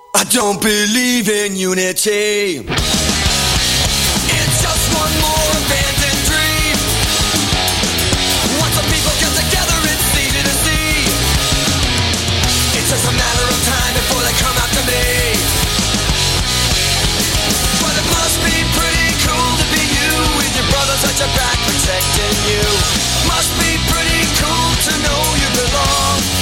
I don't believe in unity. It's just one more abandoned dream. Once the people get together, it's easy to see. It's just a matter of time before they come after me. But it must be pretty cool to be you, with your brothers at your back protecting you. Must be pretty cool to know you belong.